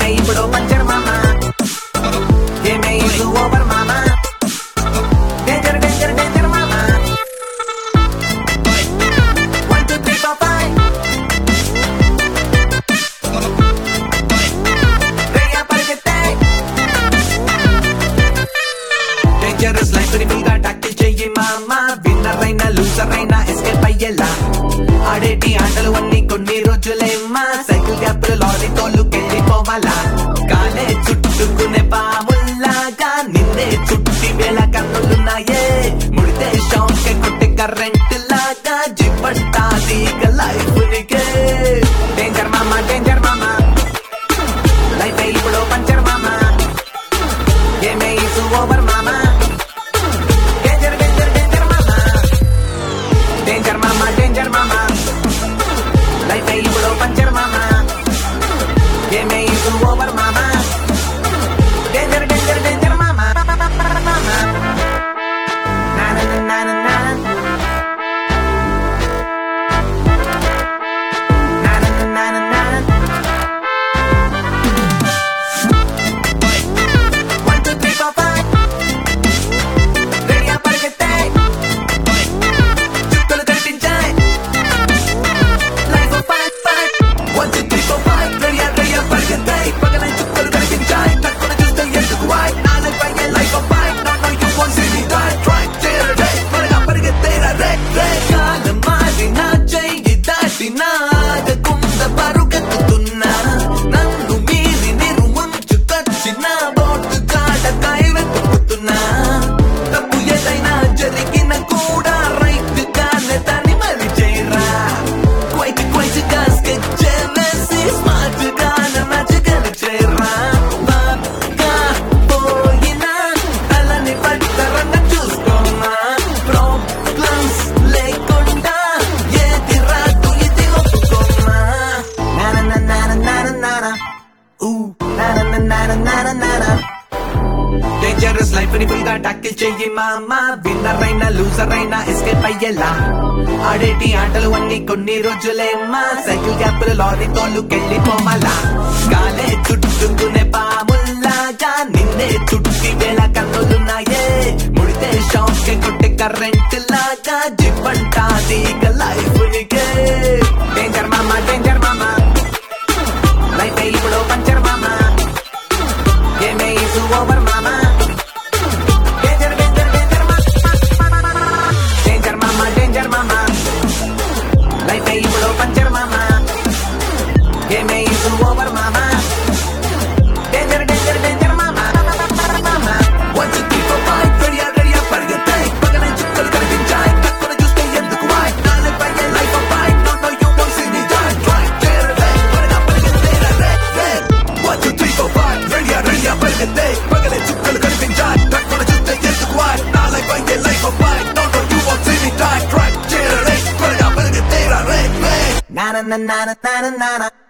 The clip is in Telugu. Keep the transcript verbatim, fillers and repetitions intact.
లైఫ్ ఇప్పుడు పంచర్ మామా గేమ్ ఈజ్ ఓవర్ మామా డేంజర్ డేంజర్ డేంజర్ మామా one two three four five రేయా పరిగెత్తే డేంజరస్ లైఫ్ ని ఫుల్ గా టాకిల్ చెయ్యి మామా విన్నర్ అయినా లూజర్ అయినా ఎస్కేప్ అయ్యేలా ఆడేటి ఆటలు అన్ని కొన్ని రోజులేమ్మా సైకిల్ గ్యాప్ లారీ తోలుకెళ్ళిపోవాలా కాలే చుట్టుకునే పాముల్లాగా నిన్నే చుట్టి వేళ కన్నులున్నాయే ముడితే షాక్ కొట్టే కరెంట్ లాగా జిప్పంటాది లైఫ్ నికే డేంజర్ మామా డేంజర్ మామా లైఫ్ ఇప్పుడు పంచర్ మామా గేమ్ ఈజ్ ఓవర్ మామా డేంజర్ డేంజర్ డేంజర్ మామా డేంజర్ మామా డేంజర్ మామా లైఫ్ ఇప్పుడు పంచర్ మామా గేమ్ ఈజ్ ఓవర్ మామా డేంజర్ డేంజర్ డేంజర్ మామా నా నా నా నా నా నా నా నా నా one two three four five రెడీయా పరిగెత్తే చుక్కలు కనిపించాయి life fight fight one two three four five రెడీయా రెడీయా పరిగెత్తే పగలై చుక్కలు కనిపించాయి తక్కువ చూస్తే ఎందుకు వాయ్ నా లైఫ్ అయ్యే life fight not no you want see me die try day త్వరగా పరిగెత్తేరా రే రే కాలం మారిన చెయ్యి దాటినా ఆగకుండ పరుగెత్తుతున్నా నన్ను మీరి నిరు ముంచుకొచ్చిన బోటు కాడ కైవెత్తుకుతున్నా తప్పు ఏదైనా జరిగిన కూడా రైట్ గానే దాన్ని మళ్ళీ చేయరా క్వైట్ క్వైట్ గా స్కెచ్ వేసి స్మార్ట్ గానే మ్యాజికల్ చేయరా బాగా పోయినా అలానే పడతారన్న చూసుకోమా ప్రాబ్లమ్స్ లేకుండా ఏది రాదు ఇది ఒప్పుకోమా నాన నాన నాన నాన ఊ నాన నాన నాన నాన డేంజరస్ లైఫ్ ని ఫుల్ గా టాకిల్ చెయ్యి మామా విన్నర్ అయినా లూజర్ అయినా ఎస్కేప్ అయ్యేలా ఆడేటి ఆటలు అన్ని కొన్ని రోజులేమ్మా సైకిల్ గ్యాప్ లారీ తోలుకెళ్ళిపోవాలా కాలే చుట్టుకునే పాముల్లాగా నిన్నే చుట్టి వేళ కన్నులున్నాయే ముడితే షాక్ కొట్టే కరెంట్ లాగా జిప్పంటాది లైఫ్ నికే డేంజర్ మామా డేంజర్ మామా లైఫ్ ఇప్పుడు పంచర్ మామా గేమ్ ఈజ్ ఓవర్ మామా డేంజర్ డేంజర్ డేంజర్ మామా డేంజర్ మామా డేంజర్ మామా లైఫ్ ఇప్పుడు పంచర్ మామా గేమ్ ఈజ్ ఓవర్ మామా డేంజర్ డేంజర్ డేంజర్ మామా one two three four five రెడీయా రెడీయా పరిగెత్తే పగలై చుక్కలు కనిపించాయి తక్కువ చూస్తే ఎందుకు వాయ్ నా లైఫ్ అయ్యే life fight not no you want see me die try day త్వరగా పరిగెత్తేరా రే రే one two three four five రెడీయా రెడీయా పరిగెత్తే పగలై చుక్కలు కనిపించాయి తక్కువ చూస్తే ఎందుకు వాయ్ నా లైఫ్ అయ్యే life fight not no you want see me die try day త్వరగా పరిగెత్తేరా రే రే నా నా నా నా నా నా